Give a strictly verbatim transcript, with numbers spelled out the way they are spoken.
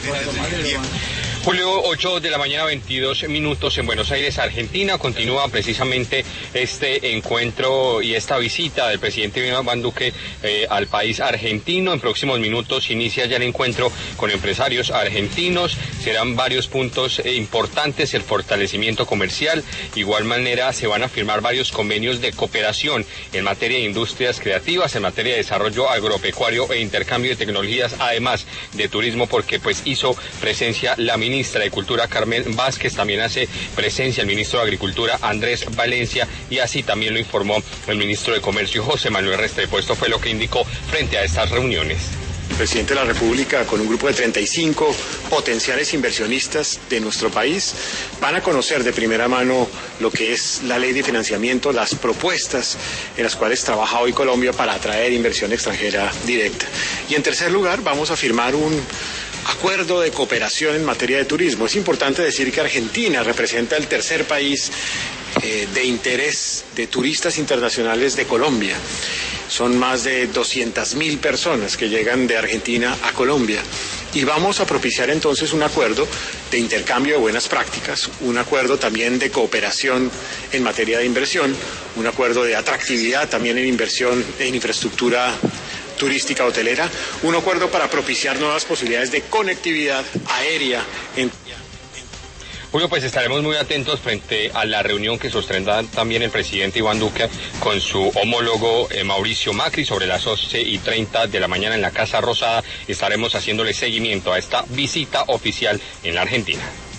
Julio, ocho de la mañana, veintidós minutos en Buenos Aires, Argentina. Continúa precisamente este encuentro y esta visita del presidente Iván Duque eh, al país argentino. En próximos minutos inicia ya el encuentro con empresarios argentinos. Serán varios puntos eh, importantes, el fortalecimiento comercial. Igual manera se van a firmar varios convenios de cooperación en materia de industrias creativas, en materia de desarrollo agropecuario e intercambio de tecnologías, además de turismo, porque pues hizo presencia la ministra de Cultura Carmen Vázquez, también hace presencia el ministro de Agricultura Andrés Valencia, y así también lo informó el ministro de Comercio José Manuel Restrepo. Esto fue lo que indicó frente a estas reuniones. El presidente de la República, con un grupo de treinta y cinco potenciales inversionistas de nuestro país, van a conocer de primera mano lo que es la ley de financiamiento, las propuestas en las cuales trabaja hoy Colombia para atraer inversión extranjera directa. Y en tercer lugar, vamos a firmar un acuerdo de cooperación en materia de turismo. Es importante decir que Argentina representa el tercer país eh, de interés de turistas internacionales de Colombia. Son más de doscientas mil personas que llegan de Argentina a Colombia. Y vamos a propiciar entonces un acuerdo de intercambio de buenas prácticas, un acuerdo también de cooperación en materia de inversión, un acuerdo de atractividad también en inversión en infraestructura turística hotelera, un acuerdo para propiciar nuevas posibilidades de conectividad aérea en... Julio, pues estaremos muy atentos frente a la reunión que sostendrá también el presidente Iván Duque con su homólogo eh, Mauricio Macri sobre las once y treinta de la mañana en la Casa Rosada. Estaremos haciéndole seguimiento a esta visita oficial en la Argentina.